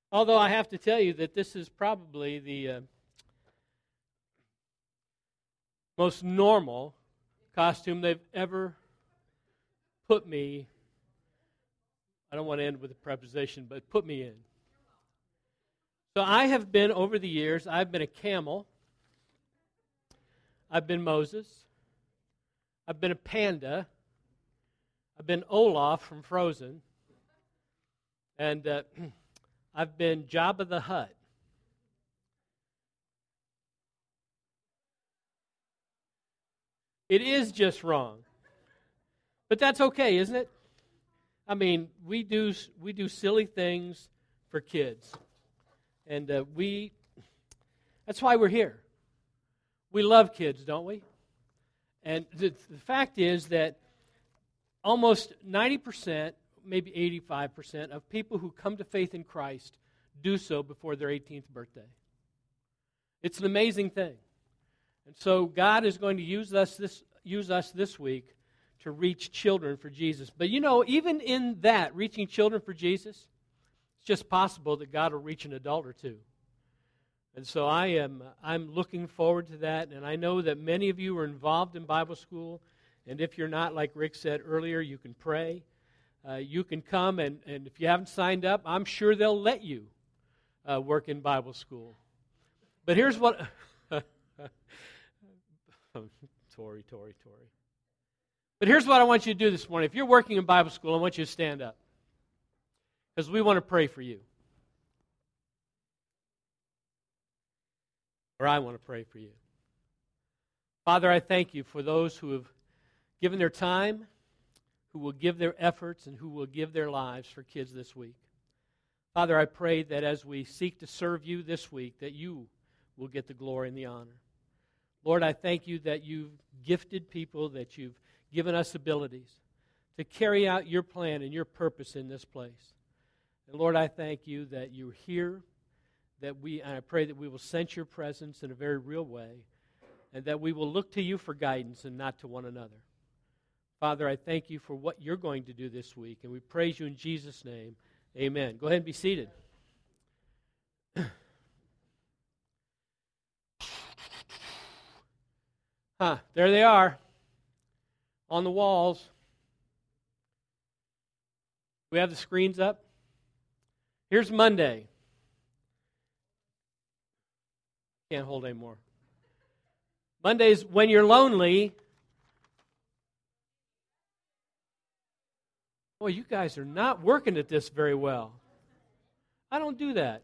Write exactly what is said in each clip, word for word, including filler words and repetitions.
Although I have to tell you that this is probably the uh, most normal costume they've ever put me, I don't want to end with a preposition, but put me in. So I have been, over the years, I've been a camel, I've been Moses, I've been a panda, I've been Olaf from Frozen, and uh, I've been Jabba the Hutt. It is just wrong. But that's okay, isn't it? I mean, we do we do silly things for kids. And uh, we, that's why we're here. We love kids, don't we? And the, the fact is that almost ninety percent, maybe eighty-five percent of people who come to faith in Christ do so before their eighteenth birthday. It's an amazing thing. And so God is going to use us this use us this week to reach children for Jesus. But you know, even in that, reaching children for Jesus, it's just possible that God will reach an adult or two. And so I am I'm looking forward to that, and I know that many of you are involved in Bible school, and if you're not, like Rick said earlier, you can pray. Uh, you can come, and, and if you haven't signed up, I'm sure they'll let you uh, work in Bible school. But here's what... Tori, Tori, Tori. But here's what I want you to do this morning. If you're working in Bible school, I want you to stand up, because we want to pray for you. Or I want to pray for you. Father, I thank you for those who have given their time, who will give their efforts, and who will give their lives for kids this week. Father, I pray that as we seek to serve you this week, that you will get the glory and the honor. Lord, I thank you that you've gifted people, that you've given us abilities to carry out your plan and your purpose in this place. And Lord, I thank you that you're here, that we, and I pray that we will sense your presence in a very real way, and that we will look to you for guidance and not to one another. Father, I thank you for what you're going to do this week, and we praise you in Jesus' name. Amen. Go ahead and be seated. Huh, there they are on the walls. We have the screens up. Here's Monday. Can't hold anymore. Monday's when you're lonely. Boy, you guys are not working at this very well. I don't do that.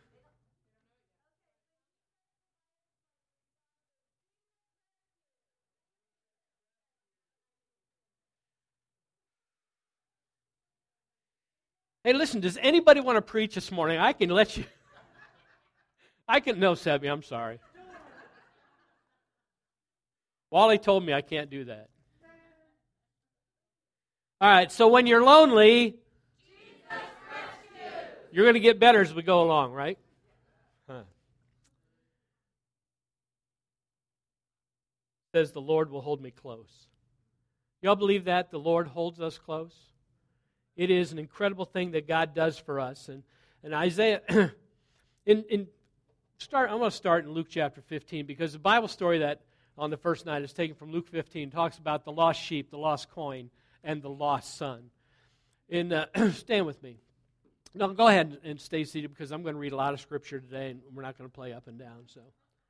Hey, listen, does anybody want to preach this morning? I can let you. I can, no, Sebby, I'm sorry. Wally told me I can't do that. All right, so when you're lonely, you're going to get better as we go along, right? Huh. It says the Lord will hold me close. Y'all believe that? The Lord holds us close? It is an incredible thing that God does for us. And, and Isaiah, in, in start, I'm going to start in Luke chapter fifteen, because the Bible story that on the first night is taken from Luke fifteen, talks about the lost sheep, the lost coin, and the lost son. And uh, stand with me. Now go ahead and stay seated, because I'm going to read a lot of scripture today, and we're not going to play up and down. So,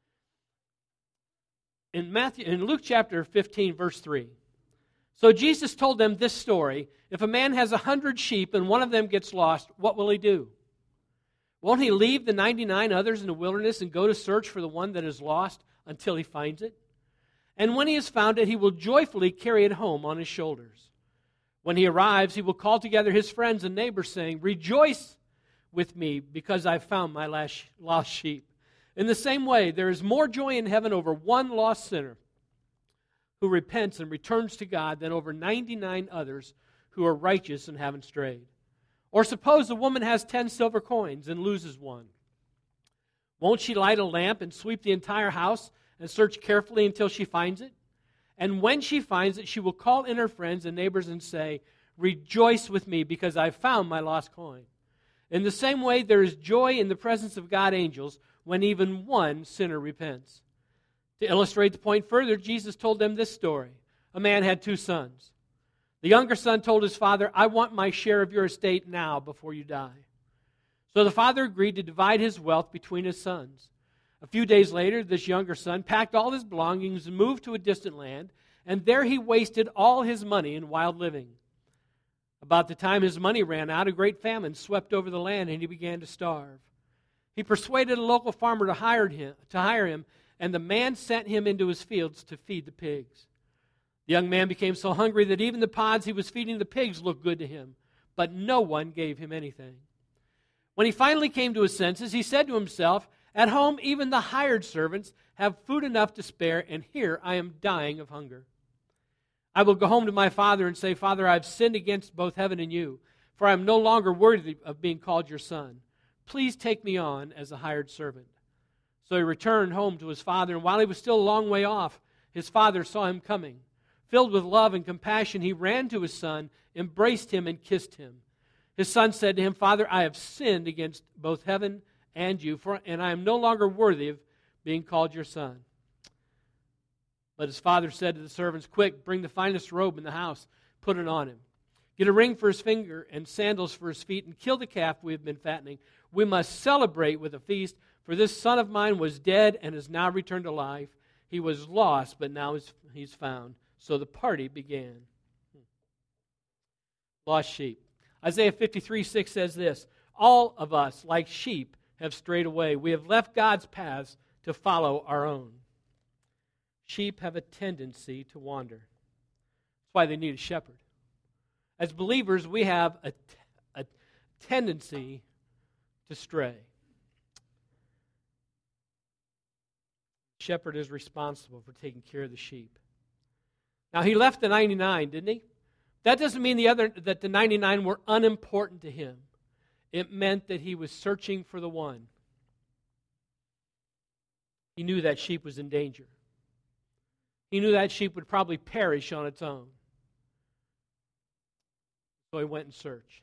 in Matthew, in Luke chapter fifteen, verse three. So Jesus told them this story: if a man has a hundred sheep and one of them gets lost, what will he do? Won't he leave the ninety-nine others in the wilderness and go to search for the one that is lost until he finds it? And when he has found it, he will joyfully carry it home on his shoulders. When he arrives, he will call together his friends and neighbors, saying, "Rejoice with me, because I found my last lost sheep." In the same way, there is more joy in heaven over one lost sinner who repents and returns to God than over ninety-nine others who are righteous and haven't strayed. Or suppose a woman has ten silver coins and loses one. Won't she light a lamp and sweep the entire house and search carefully until she finds it? And when she finds it, she will call in her friends and neighbors and say, "Rejoice with me, because I found my lost coin." In the same way, there is joy in the presence of God angels when even one sinner repents. To illustrate the point further, Jesus told them this story. A man had two sons. The younger son told his father, "I want my share of your estate now before you die." So the father agreed to divide his wealth between his sons. A few days later, this younger son packed all his belongings and moved to a distant land, and there he wasted all his money in wild living. About the time his money ran out, a great famine swept over the land, and he began to starve. He persuaded a local farmer to hire him, to hire him, and the man sent him into his fields to feed the pigs. The young man became so hungry that even the pods he was feeding the pigs looked good to him, but no one gave him anything. When he finally came to his senses, he said to himself, "At home, even the hired servants have food enough to spare, and here I am dying of hunger. I will go home to my father and say, 'Father, I have sinned against both heaven and you, for I am no longer worthy of being called your son. Please take me on as a hired servant.' So he returned home to his father, and while he was still a long way off, his father saw him coming. Filled with love and compassion, he ran to his son, embraced him, and kissed him. His son said to him, 'Father, I have sinned against both heaven and you, for, and I am no longer worthy of being called your son.' But his father said to the servants, 'Quick, bring the finest robe in the house, put it on him. Get a ring for his finger and sandals for his feet, and kill the calf we have been fattening. We must celebrate with a feast, for this son of mine was dead and has now returned to life. He was lost, but now he's found.' So the party began." Lost sheep. Isaiah fifty-three six says this, "All of us, like sheep, have strayed away. We have left God's paths to follow our own." Sheep have a tendency to wander. That's why they need a shepherd. As believers, we have a, a tendency to stray. The shepherd is responsible for taking care of the sheep. Now, he left the ninety-nine, didn't he? That doesn't mean the other that the ninety-nine were unimportant to him. It meant that he was searching for the one. He knew that sheep was in danger. He knew that sheep would probably perish on its own. So he went in search.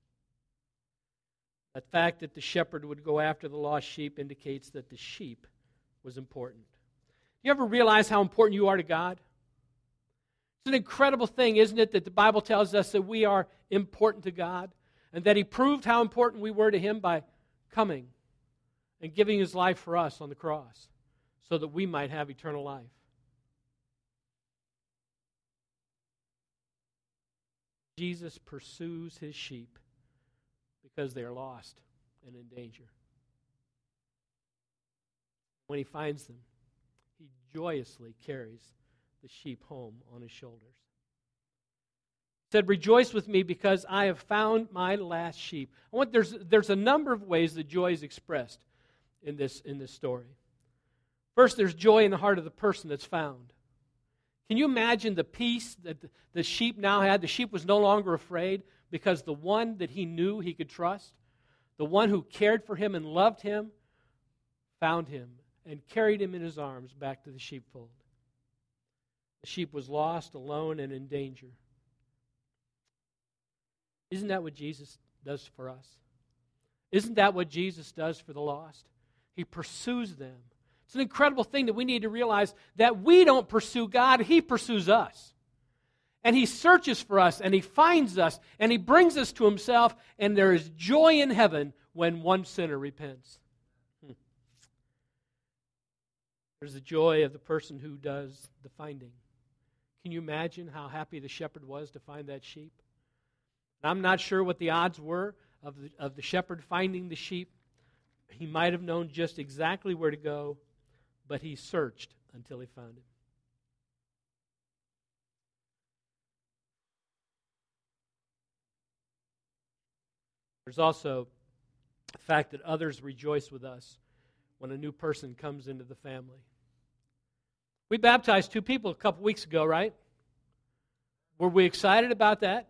The fact that the shepherd would go after the lost sheep indicates that the sheep was important. Do you ever realize how important you are to God? It's an incredible thing, isn't it, that the Bible tells us that we are important to God, and that He proved how important we were to Him by coming and giving His life for us on the cross so that we might have eternal life. Jesus pursues His sheep because they are lost and in danger. When He finds them, He joyously carries the sheep home on His shoulders. He said, "Rejoice with me because I have found my last sheep." I want, there's, there's a number of ways that joy is expressed in this, in this story. First, there's joy in the heart of the person that's found. Can you imagine the peace that the, the sheep now had? The sheep was no longer afraid because the one that he knew he could trust, the one who cared for him and loved him, found him and carried him in his arms back to the sheepfold. The sheep was lost, alone, and in danger. Isn't that what Jesus does for us? Isn't that what Jesus does for the lost? He pursues them. It's an incredible thing that we need to realize that we don't pursue God, He pursues us. And He searches for us, and He finds us, and He brings us to Himself, and there is joy in heaven when one sinner repents. Hmm. There's the joy of the person who does the finding. Can you imagine how happy the shepherd was to find that sheep? And I'm not sure what the odds were of the, of the shepherd finding the sheep. He might have known just exactly where to go, but he searched until he found him. There's also the fact that others rejoice with us when a new person comes into the family. We baptized two people a couple weeks ago, right? Were we excited about that?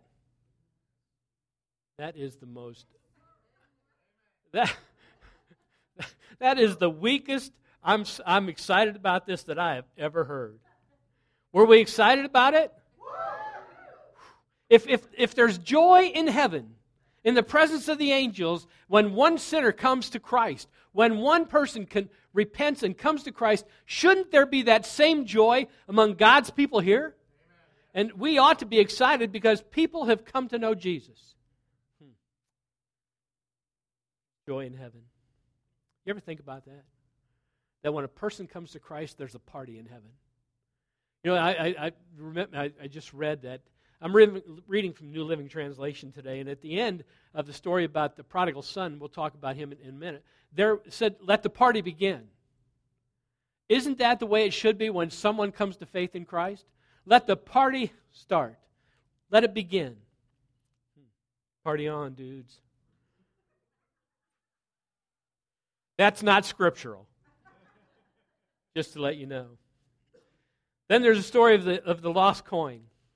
That is the most... That, that is the weakest, I'm, I'm excited about this that I have ever heard. Were we excited about it? If, if, if there's joy in heaven, in the presence of the angels, when one sinner comes to Christ, when one person can, repents and comes to Christ, shouldn't there be that same joy among God's people here? Amen. And we ought to be excited because people have come to know Jesus. Hmm. Joy in heaven. You ever think about that? That when a person comes to Christ, there's a party in heaven. You know, I I, I remember I, I just read that. I'm re- reading from New Living Translation today, and at the end of the story about the prodigal son, we'll talk about him in, in a minute, there said, let the party begin. Isn't that the way it should be when someone comes to faith in Christ? Let the party start. Let it begin. Party on, dudes. That's not scriptural. Just to let you know. Then there's a story of the of the lost coin.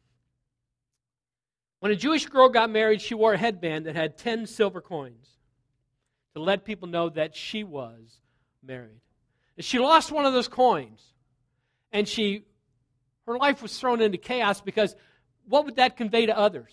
When a Jewish girl got married, she wore a headband that had ten silver coins to let people know that she was married. And she lost one of those coins, and she, her life was thrown into chaos because what would that convey to others?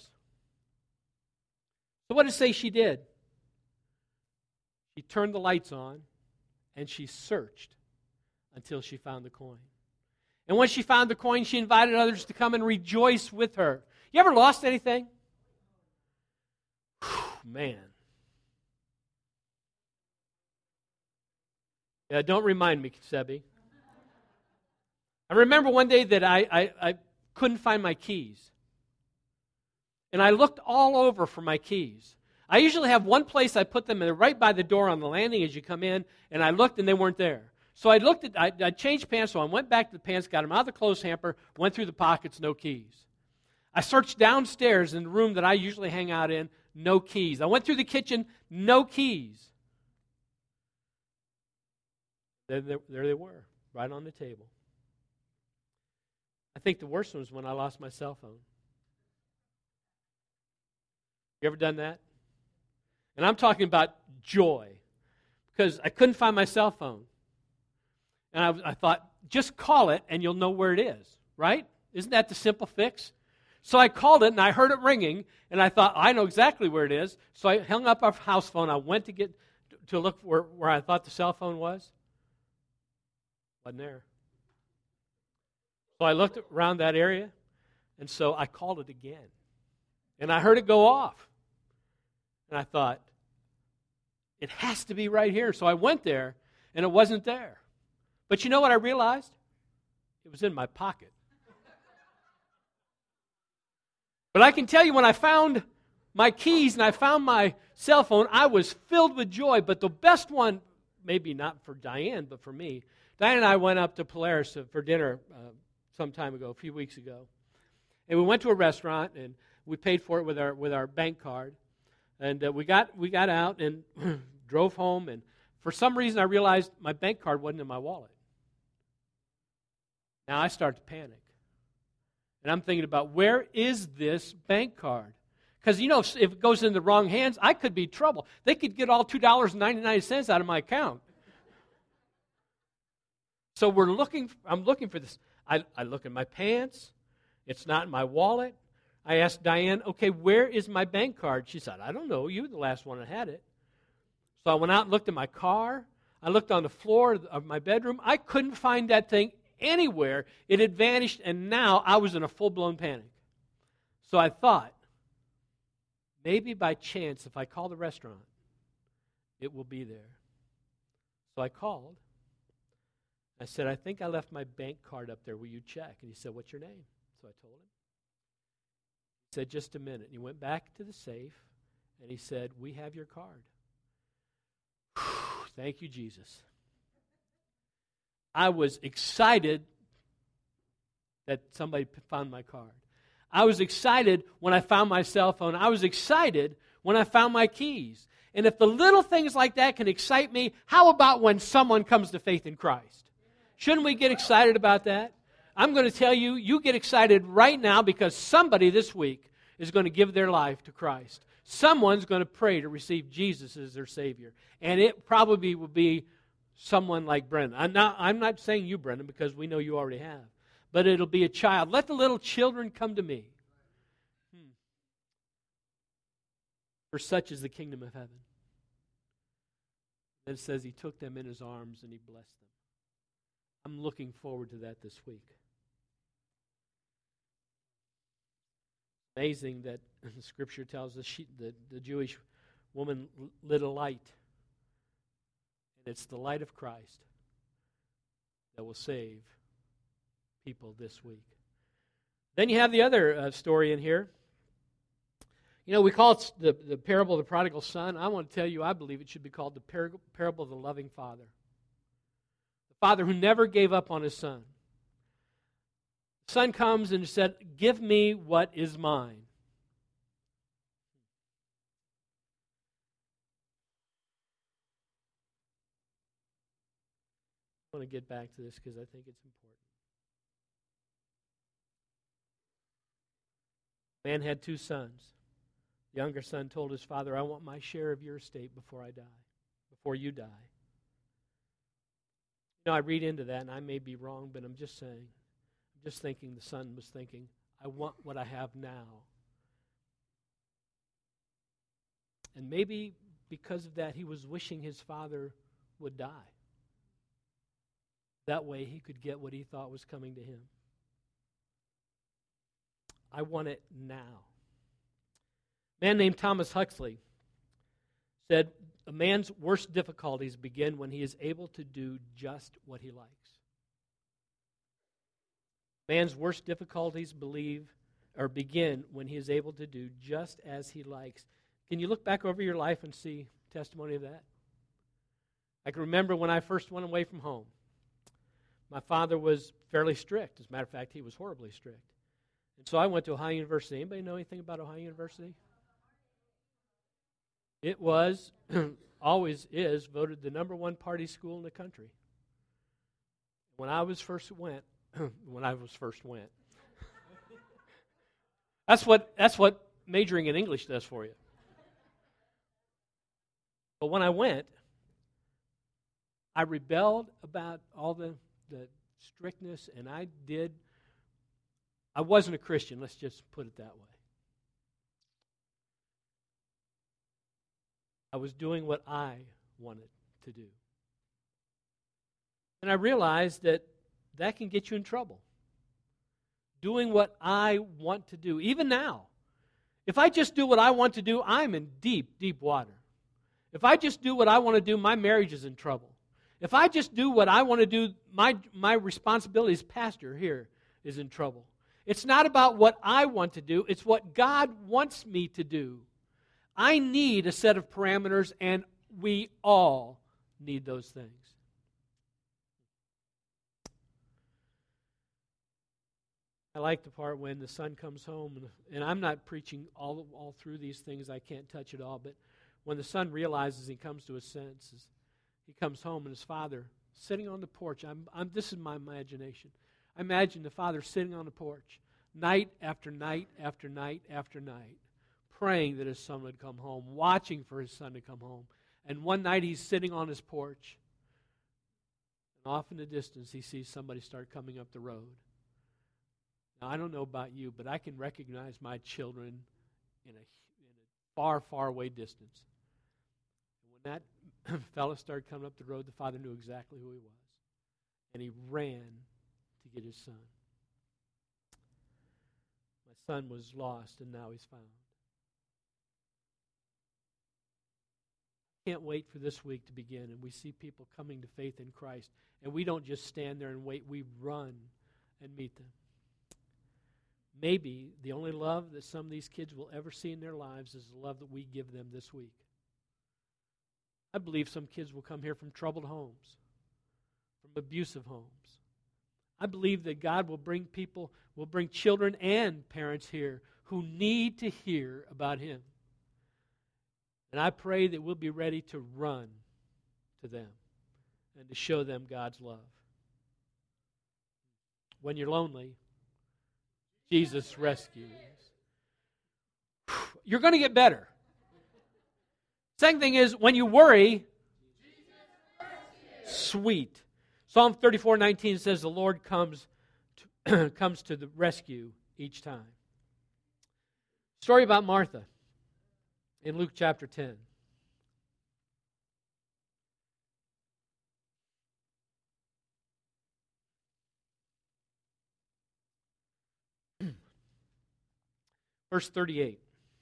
So what did it say she did? She turned the lights on, and she searched until she found the coin. And when she found the coin, she invited others to come and rejoice with her. You ever lost anything? Whew, man. Yeah, don't remind me, Sebi. I remember one day that I, I, I couldn't find my keys. And I looked all over for my keys. I usually have one place I put them, and they're right by the door on the landing as you come in, and I looked and they weren't there. So I looked at, I, I changed pants, so I went back to the pants, got them out of the clothes hamper, went through the pockets, no keys. I searched downstairs in the room that I usually hang out in, no keys. I went through the kitchen, no keys. There, there, there they were, right on the table. I think the worst one was when I lost my cell phone. You ever done that? And I'm talking about joy, because I couldn't find my cell phone. And I, I thought, just call it and you'll know where it is, right? Isn't that the simple fix? So I called it and I heard it ringing, and I thought, I know exactly where it is. So I hung up our house phone. I went to get to look where, where I thought the cell phone was. Wasn't there. So I looked around that area, and so I called it again. And I heard it go off. And I thought, it has to be right here. So I went there, and it wasn't there. But you know what I realized? It was in my pocket. But I can tell you, when I found my keys and I found my cell phone, I was filled with joy. But the best one, maybe not for Diane, but for me, Diane and I went up to Polaris for dinner uh, some time ago, a few weeks ago. And we went to a restaurant, and we paid for it with our with our bank card. And uh, we got we got out and drove home, and for some reason I realized my bank card wasn't in my wallet. Now I start to panic. And I'm thinking about, where is this bank card? Because, you know, if, if it goes in the wrong hands, I could be in trouble. They could get all two dollars and ninety-nine cents out of my account. So we're looking, I'm looking for this. I, I look in my pants. It's not in my wallet. I asked Diane, okay, where is my bank card? She said, I don't know. You were the last one that had it. So I went out and looked in my car. I looked on the floor of my bedroom. I couldn't find that thing anywhere. It had vanished, and now I was in a full-blown panic. So I thought, maybe by chance, if I call the restaurant, it will be there. So I called. I said, I think I left my bank card up there. Will you check? And he said, what's your name? So I told him. He said, just a minute. And he went back to the safe, and he said, we have your card. Whew, thank you, Jesus. I was excited that somebody found my card. I was excited when I found my cell phone. I was excited when I found my keys. And if the little things like that can excite me, how about when someone comes to faith in Christ? Shouldn't we get excited about that? I'm going to tell you, you get excited right now because somebody this week is going to give their life to Christ. Someone's going to pray to receive Jesus as their Savior. And it probably will be someone like Brendan. I'm not, I'm not saying you, Brendan, because we know you already have. But it'll be a child. Let the little children come to me. Hmm. For such is the kingdom of heaven. Then it says he took them in his arms and he blessed them. I'm looking forward to that this week. Amazing that the Scripture tells us she, the, the Jewish woman lit a light. And it's the light of Christ that will save people this week. Then you have the other uh, story in here. You know, we call it the, the parable of the prodigal son. I want to tell you, I believe it should be called the par- parable of the loving father. The father who never gave up on his son. The son comes and said, give me what is mine. I want to get back to this because I think it's important. Man had two sons. The younger son told his father, I want my share of your estate before I die, before you die. You know, I read into that, and I may be wrong, but I'm just saying, I'm just thinking the son was thinking, I want what I have now. And maybe because of that, he was wishing his father would die. That way he could get what he thought was coming to him. I want it now. A man named Thomas Huxley said, a man's worst difficulties begin when he is able to do just what he likes. Man's worst difficulties believe or begin when he is able to do just as he likes. Can you look back over your life and see testimony of that? I can remember when I first went away from home. My father was fairly strict. As a matter of fact, he was horribly strict. And so I went to Ohio University. Anybody know anything about Ohio University? It was, always is, voted the number one party school in the country. When I was first went, when I was first went. That's what that's what majoring in English does for you. But when I went, I rebelled about all the, the strictness, and I did, I wasn't a Christian, let's just put it that way. I was doing what I wanted to do. And I realized that that can get you in trouble. Doing what I want to do. Even now, if I just do what I want to do, I'm in deep, deep water. If I just do what I want to do, my marriage is in trouble. If I just do what I want to do, my, my responsibility as pastor here is in trouble. It's not about what I want to do, it's what God wants me to do. I need a set of parameters, and we all need those things. I like the part when the son comes home, and, and I'm not preaching all, all through these things. I can't touch it all, but when the son realizes he comes to his senses, he comes home and his father sitting on the porch. I'm, I'm, this is my imagination. I imagine the father sitting on the porch night after night after night after night, praying that his son would come home, watching for his son to come home. And one night he's sitting on his porch, and off in the distance he sees somebody start coming up the road. Now, I don't know about you, but I can recognize my children in a, in a far, far away distance. And when that fellow started coming up the road, the father knew exactly who he was. And he ran to get his son. My son was lost, and now he's found. Can't wait for this week to begin, and we see people coming to faith in Christ. And we don't just stand there and wait, we run and meet them. Maybe the only love that some of these kids will ever see in their lives is the love that we give them this week. I believe some kids will come here from troubled homes, from abusive homes. I believe that God will bring people, will bring children and parents here who need to hear about Him. And I pray that we'll be ready to run to them and to show them God's love. When you're lonely, Jesus rescues. You're going to get better. Second thing is, when you worry, sweet. Psalm thirty-four nineteen says, the Lord comes to, comes to the rescue each time. Story about Martha. in Luke chapter ten. Verse thirty-eight.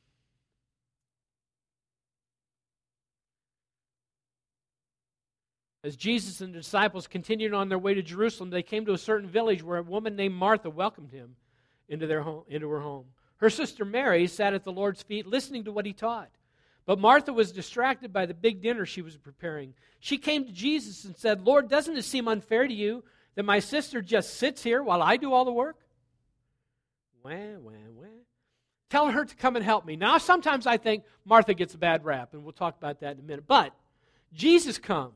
As Jesus and the disciples continued on their way to Jerusalem, they came to a certain village where a woman named Martha welcomed him into their home, into her home. Her sister Mary sat at the Lord's feet listening to what he taught. But Martha was distracted by the big dinner she was preparing. She came to Jesus and said, "Lord, doesn't it seem unfair to you that my sister just sits here while I do all the work?" Wah, wah, wah. Tell her to come and help me. Now, sometimes I think Martha gets a bad rap, and we'll talk about that in a minute. But Jesus comes.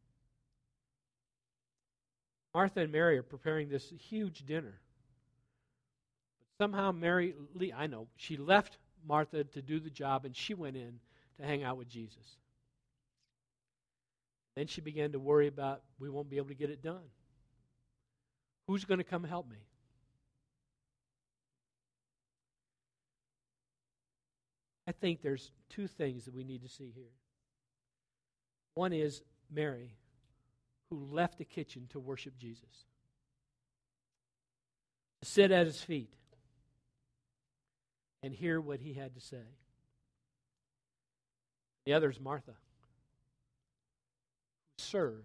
Martha and Mary are preparing this huge dinner. But somehow Mary, I know, she left Martha to do the job, and she went in to hang out with Jesus. Then she began to worry about, we won't be able to get it done. Who's going to come help me? I think there's two things that we need to see here. One is Mary, who left the kitchen to worship Jesus, to sit at his feet and hear what he had to say. The other is Martha, who served.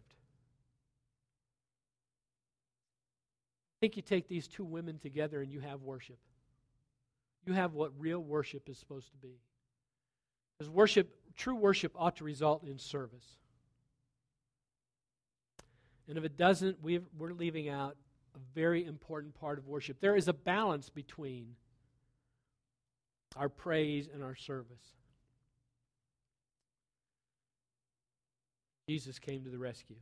I think you take these two women together and you have worship. You have what real worship is supposed to be. Because worship, true worship ought to result in service. And if it doesn't, we've, we're leaving out a very important part of worship. There is a balance between our praise and our service. Jesus came to the rescue.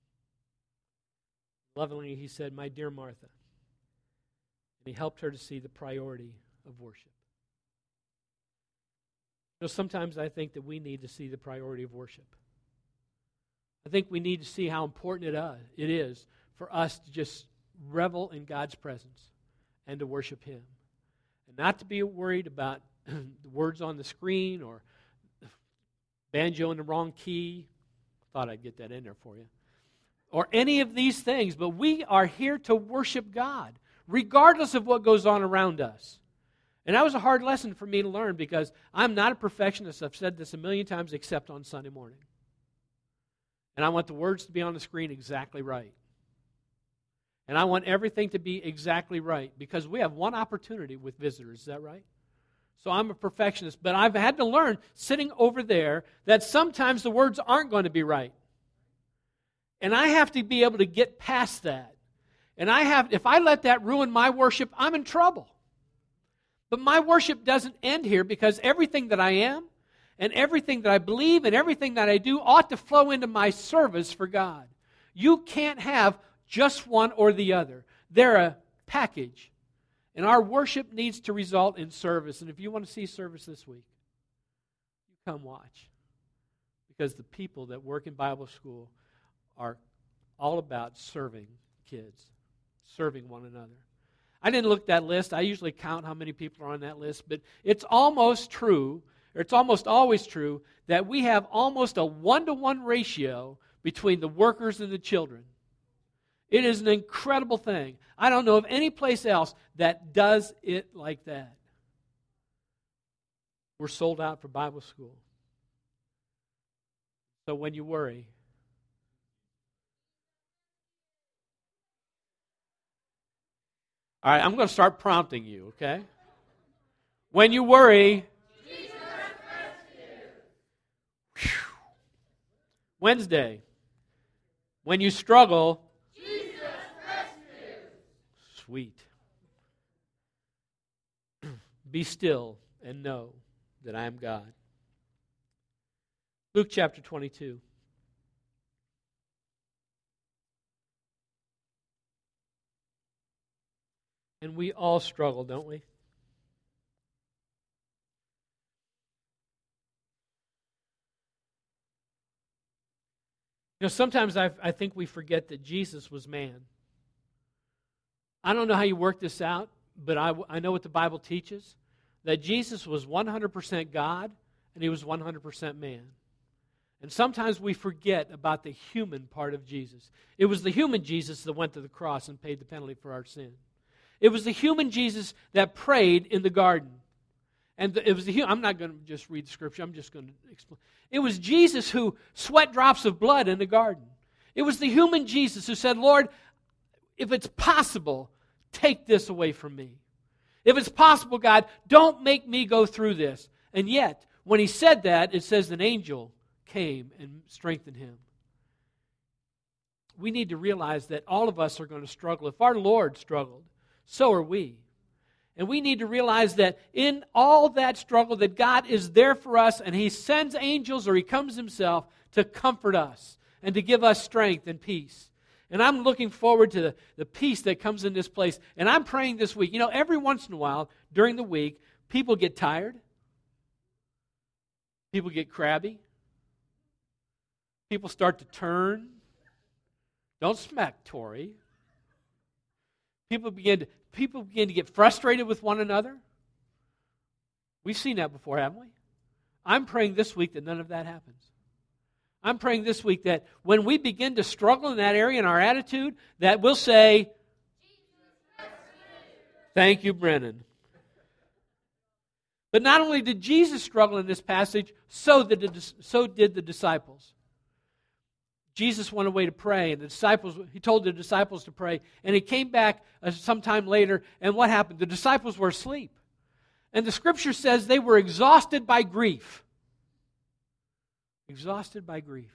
Lovingly, he said, "My dear Martha." And he helped her to see the priority of worship. You know, sometimes I think that we need to see the priority of worship. I think we need to see how important it, uh, it is for us to just revel in God's presence and to worship Him. And not to be worried about the words on the screen or banjo in the wrong key. Thought I'd get that in there for you. Or any of these things. But we are here to worship God, regardless of what goes on around us. And that was a hard lesson for me to learn because I'm not a perfectionist. I've said this a million times except on Sunday morning. And I want the words to be on the screen exactly right. And I want everything to be exactly right because we have one opportunity with visitors. Is that right? So I'm a perfectionist. But I've had to learn sitting over there that sometimes the words aren't going to be right. And I have to be able to get past that. And I have, if I let that ruin my worship, I'm in trouble. But my worship doesn't end here because everything that I am and everything that I believe and everything that I do ought to flow into my service for God. You can't have just one or the other. They're a package. And our worship needs to result in service. And if you want to see service this week, you come watch. Because the people that work in Bible school are all about serving kids, serving one another. I didn't look at that list. I usually count how many people are on that list. But it's almost true, or it's almost always true, that we have almost a one-to-one ratio between the workers and the children. It is an incredible thing. I don't know of any place else that does it like that. We're sold out for Bible school. So when you worry, all right, I'm going to start prompting you, okay? When you worry, Jesus rescue. Wednesday, when you struggle, Jesus rescue. Sweet. Be still and know that I am God. Luke chapter twenty-two. And we all struggle, don't we? You know, sometimes I, I think we forget that Jesus was man. I don't know how you work this out, but I, I know what the Bible teaches, that Jesus was one hundred percent God and he was one hundred percent man. And sometimes we forget about the human part of Jesus. It was the human Jesus that went to the cross and paid the penalty for our sin. It was the human Jesus that prayed in the garden. And it was the I'm not going to just read the scripture. I'm just going to explain. It was Jesus who sweat drops of blood in the garden. It was the human Jesus who said, Lord, if it's possible, take this away from me. If it's possible, God, don't make me go through this. And yet, when he said that, it says an angel came and strengthened him. We need to realize that all of us are going to struggle. If our Lord struggled, so are we. And we need to realize that in all that struggle, that God is there for us, and he sends angels or he comes himself to comfort us and to give us strength and peace. And I'm looking forward to the, the peace that comes in this place. And I'm praying this week. You know, every once in a while during the week, people get tired. People get crabby. People start to turn. Don't smack Tori. People begin to people begin to get frustrated with one another. We've seen that before, haven't we? I'm praying this week that none of that happens. I'm praying this week that when we begin to struggle in that area in our attitude, that we'll say, thank you, Brennan. But not only did Jesus struggle in this passage, so did the, so did the disciples. Jesus went away to pray, and the disciples, he told the disciples to pray, and he came back uh, sometime later, and what happened? The disciples were asleep. And the scripture says they were exhausted by grief. Exhausted by grief.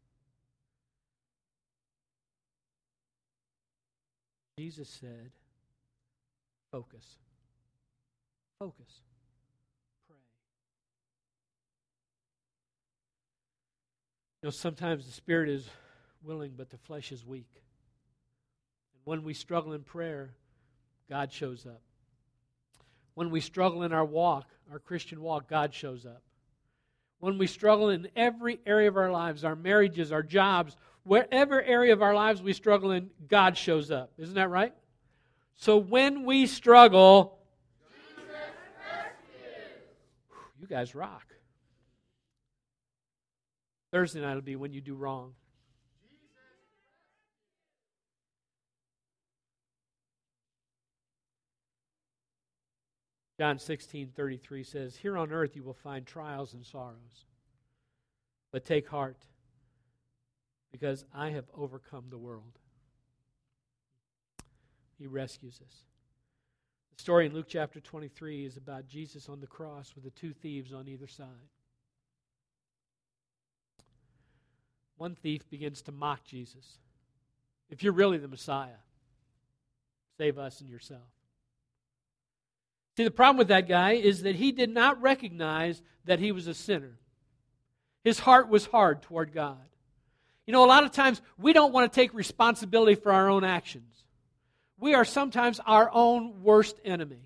Jesus said, focus. Focus. Pray. You know, sometimes the spirit is willing, but the flesh is weak. And when we struggle in prayer, God shows up. When we struggle in our walk, our Christian walk, God shows up. When we struggle in every area of our lives, our marriages, our jobs, wherever area of our lives we struggle in, God shows up. Isn't that right? So when we struggle, Jesus rescues. You guys rock. Thursday night will be when you do wrong. John sixteen thirty-three says, here on earth you will find trials and sorrows. But take heart, because I have overcome the world. He rescues us. The story in Luke chapter twenty-three is about Jesus on the cross with the two thieves on either side. One thief begins to mock Jesus. If you're really the Messiah, save us and yourself. See, the problem with that guy is that he did not recognize that he was a sinner. His heart was hard toward God. You know, a lot of times we don't want to take responsibility for our own actions. We are sometimes our own worst enemy.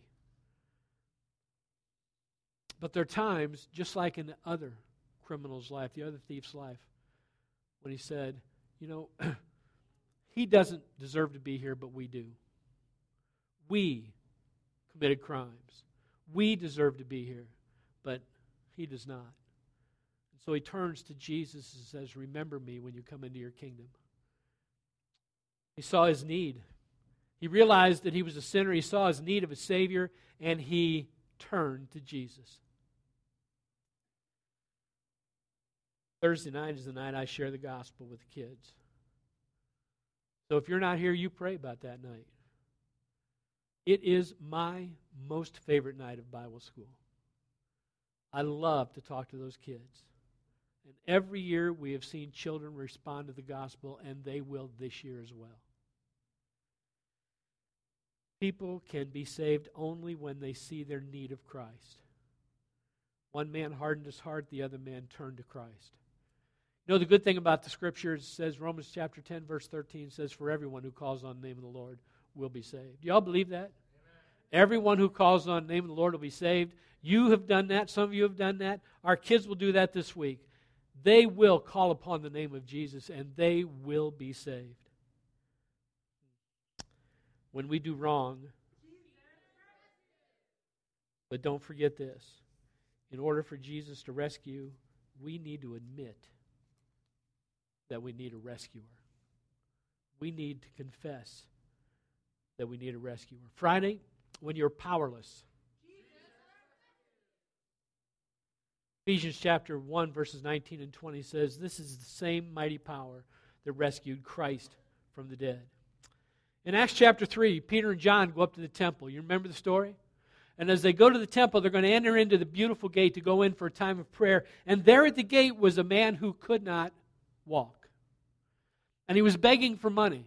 But there are times, just like in the other criminal's life, the other thief's life, when he said, you know, he doesn't deserve to be here, but we do. We committed crimes. We deserve to be here, but he does not. And so he turns to Jesus and says, remember me when you come into your kingdom. He saw his need. He realized that he was a sinner. He saw his need of a Savior, and he turned to Jesus. Thursday night is the night I share the gospel with the kids. So if you're not here, you pray about that night. It is my most favorite night of Bible school. I love to talk to those kids. And every year we have seen children respond to the gospel, and they will this year as well. People can be saved only when they see their need of Christ. One man hardened his heart, the other man turned to Christ. You know, the good thing about the Scripture, it says, Romans chapter ten, verse thirteen says, for everyone who calls on the name of the Lord will be saved. Do y'all believe that? Amen. Everyone who calls on the name of the Lord will be saved. You have done that. Some of you have done that. Our kids will do that this week. They will call upon the name of Jesus, and they will be saved. When we do wrong, but don't forget this. in order for Jesus to rescue, we need to admit that we need a rescuer. We need to confess that we need a rescuer. Friday, when you're powerless. Ephesians chapter one, verses nineteen and twenty says, this is the same mighty power that rescued Christ from the dead. In Acts chapter three, Peter and John go up to the temple. You remember the story? And as they go to the temple, they're going to enter into the beautiful gate to go in for a time of prayer. And there at the gate was a man who could not walk. And he was begging for money.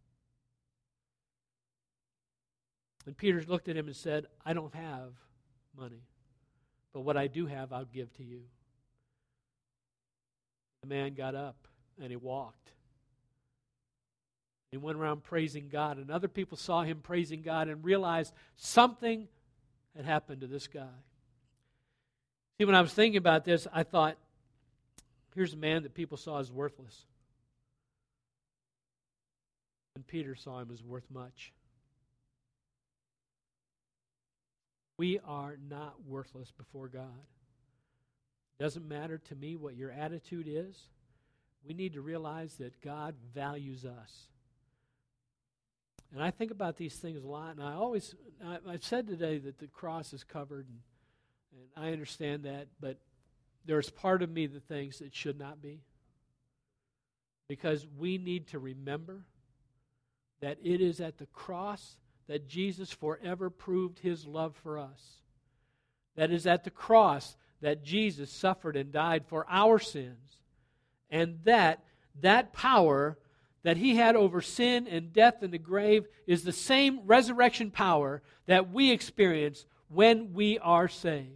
And Peter looked at him and said, I don't have money, but what I do have, I'll give to you. The man got up and he walked. He went around praising God, and other people saw him praising God and realized something had happened to this guy. See, when I was thinking about this, I thought, here's a man that people saw as worthless. And Peter saw him as worth much. We are not worthless before God. It doesn't matter to me what your attitude is. We need to realize that God values us. And I think about these things a lot, and I always, I, I've said today that the cross is covered, and, and I understand that, but there's part of me that thinks it should not be. Because we need to remember that it is at the cross that Jesus forever proved his love for us. That is at the cross that Jesus suffered and died for our sins. And that that power that he had over sin and death and the grave is the same resurrection power that we experience when we are saved.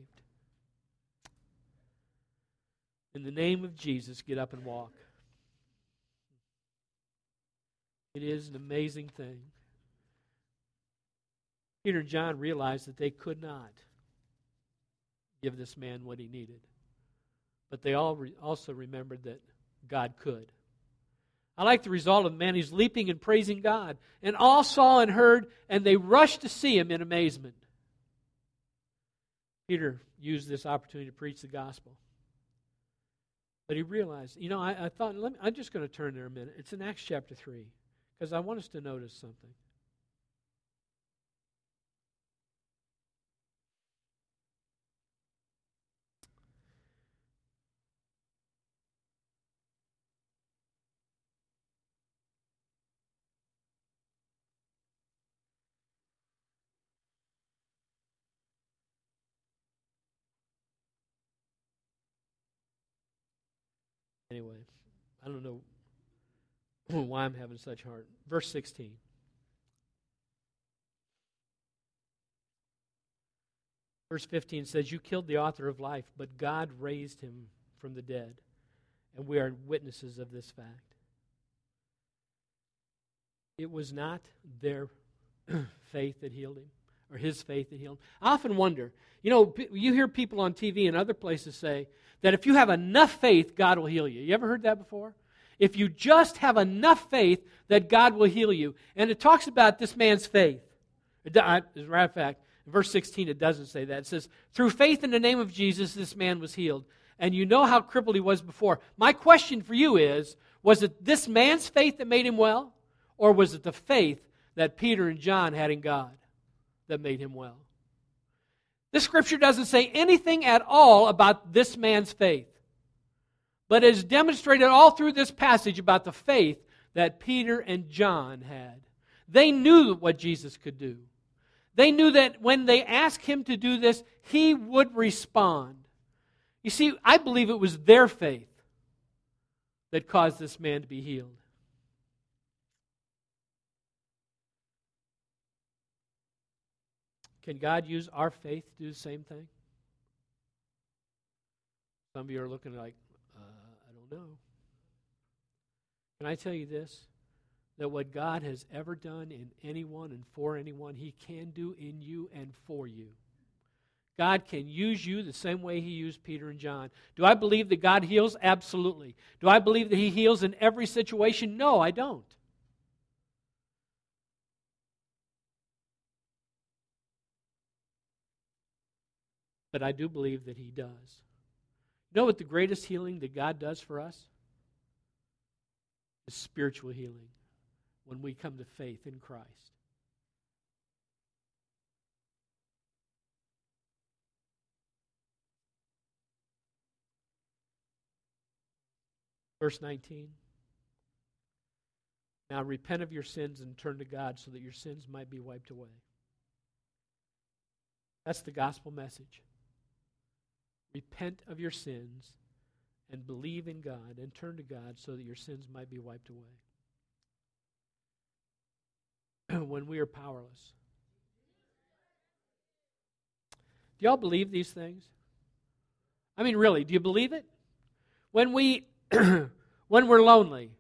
In the name of Jesus, get up and walk. It is an amazing thing. Peter and John realized that they could not give this man what he needed. But they all re- also remembered that God could. I like the result of the man. He's leaping and praising God. And all saw and heard, and they rushed to see him in amazement. Peter used this opportunity to preach the gospel. But he realized, you know, I, I thought, let me, I'm just going to turn there a minute. It's in Acts chapter three, because I want us to notice something. Anyway, I don't know why I'm having such heart. Verse sixteen. Verse fifteen says, you killed the author of life, but God raised him from the dead, and we are witnesses of this fact. It was not their faith that healed him, or his faith that healed him. I often wonder, you know, you hear people on T V and other places say that if you have enough faith, God will heal you. You ever heard that before? If you just have enough faith, that God will heal you. And it talks about this man's faith. As a matter of fact, in verse sixteen, it doesn't say that. It says, through faith in the name of Jesus, this man was healed. And you know how crippled he was before. My question for you is, was it this man's faith that made him well? Or was it the faith that Peter and John had in God that made him well? This scripture doesn't say anything at all about this man's faith. But it is demonstrated all through this passage about the faith that Peter and John had. They knew what Jesus could do. They knew that when they asked him to do this, he would respond. You see, I believe it was their faith that caused this man to be healed. Can God use our faith to do the same thing? Some of you are looking like, uh, I don't know. Can I tell you this? That what God has ever done in anyone and for anyone, He can do in you and for you. God can use you the same way He used Peter and John. Do I believe that God heals? Absolutely. Do I believe that He heals in every situation? No, I don't. But I do believe that He does. You know what the greatest healing that God does for us? Is spiritual healing when we come to faith in Christ. Verse nineteen. Now repent of your sins and turn to God so that your sins might be wiped away. That's the gospel message. Repent of your sins and believe in God and turn to God so that your sins might be wiped away. When we are powerless. Do y'all believe these things? I mean, really, do you believe it? When we when we're lonely,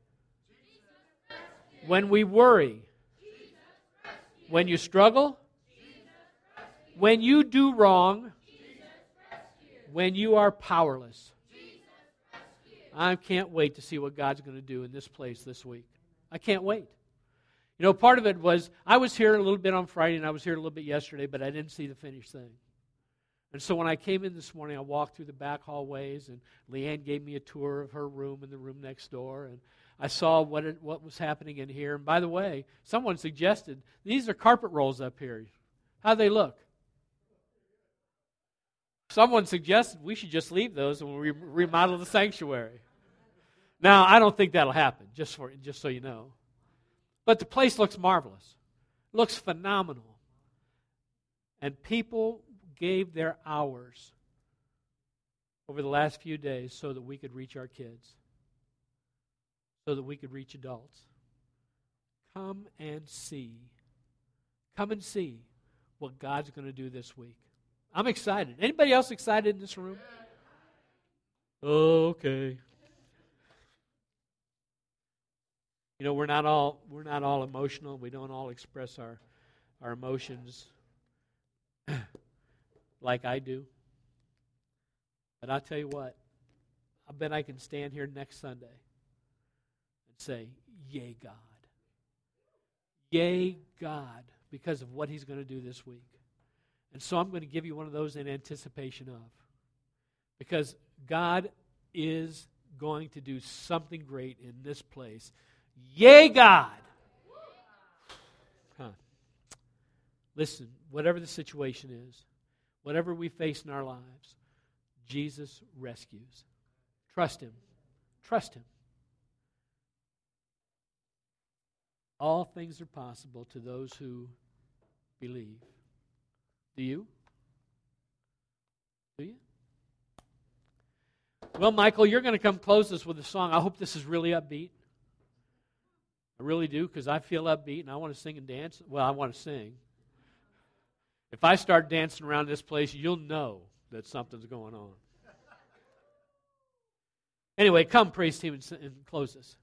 when we worry, when you struggle, when you do wrong, when you are powerless. I can't wait to see what God's going to do in this place this week. I can't wait. You know, part of it was, I was here a little bit on Friday and I was here a little bit yesterday, but I didn't see the finished thing. And so when I came in this morning, I walked through the back hallways, and Leanne gave me a tour of her room and the room next door, and I saw what it, what was happening in here. And by the way, someone suggested, these are carpet rolls up here. How do they look? Someone suggested we should just leave those when we remodel the sanctuary. Now, I don't think that'll happen, just for just so you know. But the place looks marvelous. It looks phenomenal. And people gave their hours over the last few days so that we could reach our kids, so that we could reach adults. Come and see. Come and see what God's going to do this week. I'm excited. Anybody else excited in this room? Okay. You know, we're not all we're not all emotional. We don't all express our our emotions like I do. But I'll tell you what, I bet I can stand here next Sunday and say, yay, God. Yay, God, because of what He's going to do this week. And so I'm going to give you one of those in anticipation of. Because God is going to do something great in this place. Yay, God! Huh. Listen, whatever the situation is, whatever we face in our lives, Jesus rescues. Trust Him. Trust Him. All things are possible to those who believe. Do you? Do you? Well, Michael, you're going to come close us with a song. I hope this is really upbeat. I really do, because I feel upbeat and I want to sing and dance. Well, I want to sing. If I start dancing around this place, you'll know that something's going on. Anyway, come, praise team, and, and close us.